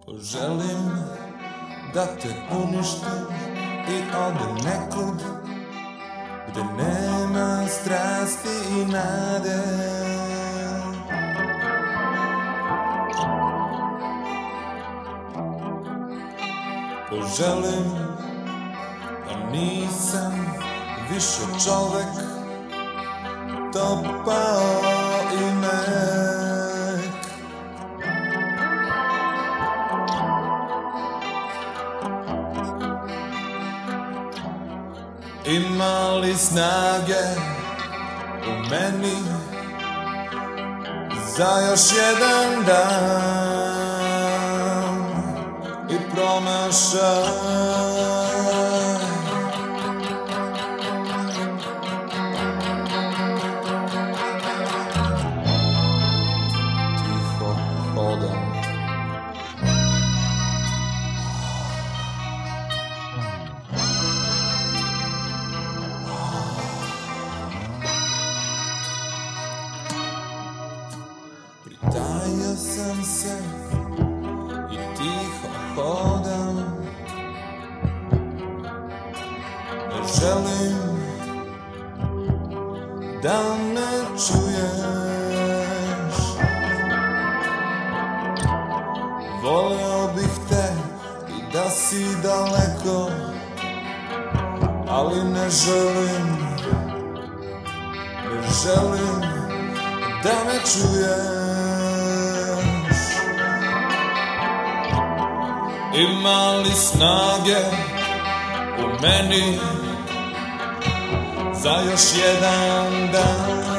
Želim da te uništim i odem nekud gde nema strasti i nade. Poželim da nisam više čovek, topao i mek. Ima li snage u meni za još jedan dan i promašaj? Tiho hodam, pritajio sam se i tiho hodam. Ne želim da me čuješ. Voleo bih te i da si daleko, ali ne želim da me čuješ. Ima li snage u meni za još jedan dan